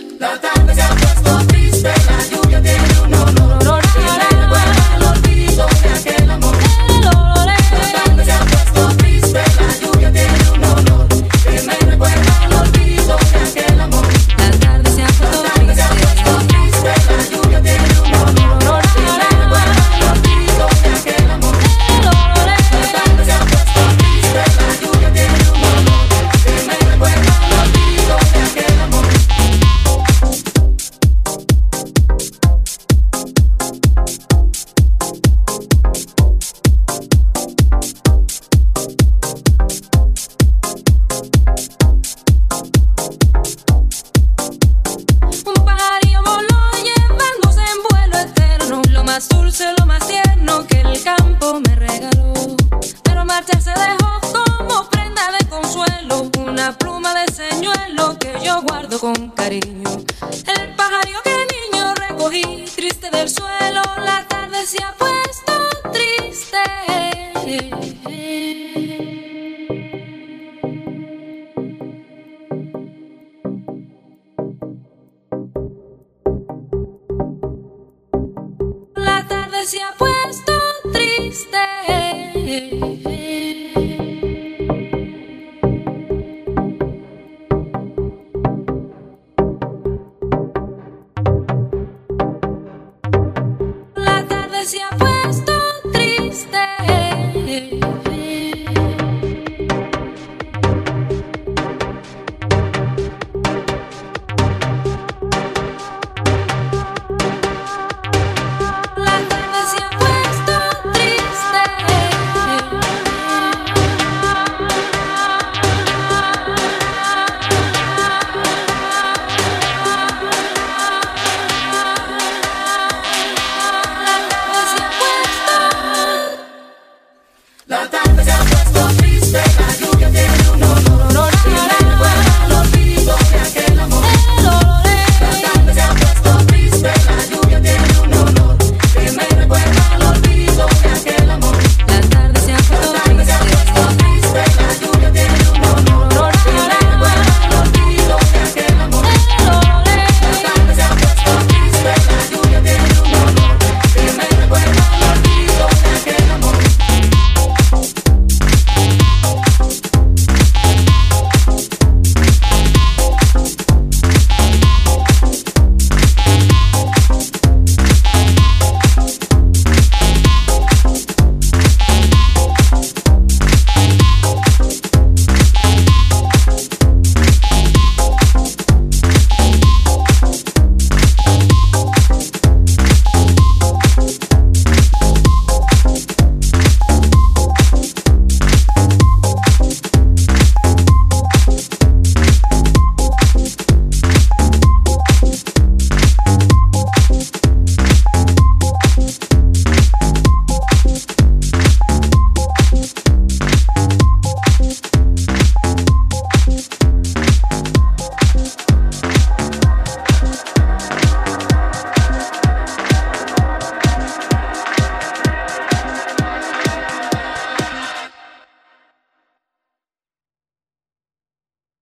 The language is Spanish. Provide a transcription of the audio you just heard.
La tarde se ha puesto triste, la lluvia tiene un olor que me recuerda el olvido de aquel amor. La tarde se ha puesto triste, la lluvia tiene un olor que me recuerda el olvido de aquel amor. La tarde se ha puesto triste, la lluvia tiene un olor que me recuerda el olvido de aquel amor. La tarde se ha puesto triste, la lluvia tiene un olor que me recuerda el olvido de aquel amor. Un pajarillo voló llevándose en vuelo eterno lo más dulce, lo más tierno que el campo me regaló. Pero marcharse dejó como prenda de consuelo una pluma de señuelo que yo guardo con cariño. El pajarillo que niño recogí triste del suelo, la tarde se ha puesto triste. La tarde se ha puesto triste. La tarde se ha puesto